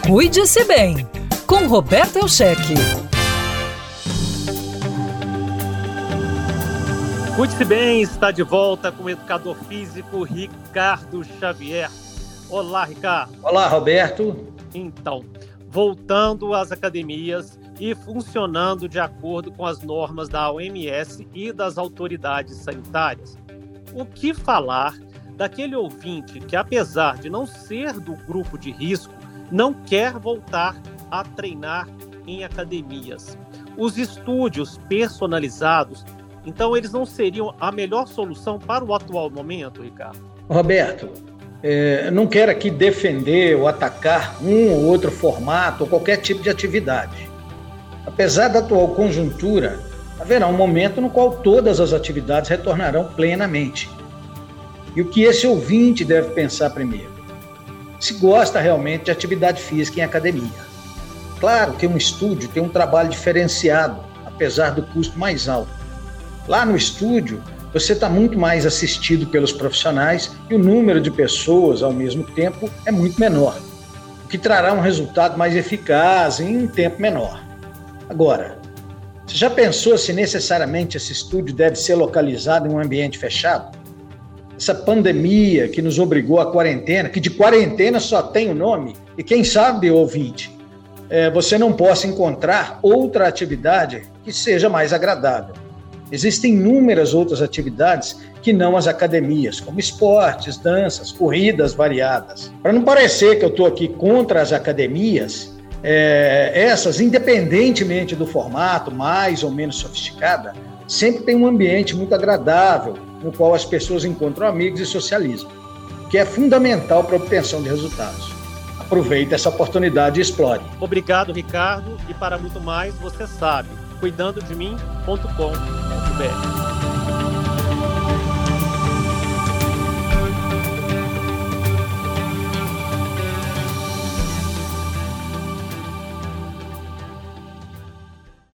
Cuide-se bem, com Roberto Elcheque. Cuide-se bem, está de volta com o educador físico Ricardo Xavier. Olá, Ricardo. Olá, Roberto. Então, voltando às academias e funcionando de acordo com as normas da OMS e das autoridades sanitárias, o que falar daquele ouvinte que, apesar de não ser do grupo de risco, não quer voltar a treinar em academias? Os estúdios personalizados, então, eles não seriam a melhor solução para o atual momento, Ricardo? Roberto, não quero aqui defender ou atacar um ou outro formato ou qualquer tipo de atividade. Apesar da atual conjuntura, haverá um momento no qual todas as atividades retornarão plenamente. E o que esse ouvinte deve pensar primeiro? Se gosta realmente de atividade física em academia. Claro que um estúdio tem um trabalho diferenciado, apesar do custo mais alto. Lá no estúdio, você está muito mais assistido pelos profissionais e o número de pessoas ao mesmo tempo é muito menor, o que trará um resultado mais eficaz em um tempo menor. Agora, você já pensou se necessariamente esse estúdio deve ser localizado em um ambiente fechado? Essa pandemia que nos obrigou à quarentena, que de quarentena só tem o nome, e quem sabe, ouvinte, você não possa encontrar outra atividade que seja mais agradável. Existem inúmeras outras atividades que não as academias, como esportes, danças, corridas variadas. Para não parecer que eu estou aqui contra as academias, essas, independentemente do formato, mais ou menos sofisticada, sempre tem um ambiente muito agradável, no qual as pessoas encontram amigos e socializam, que é fundamental para a obtenção de resultados. Aproveite essa oportunidade e explore. Obrigado, Ricardo, e para muito mais, você sabe, cuidandodemim.com.br.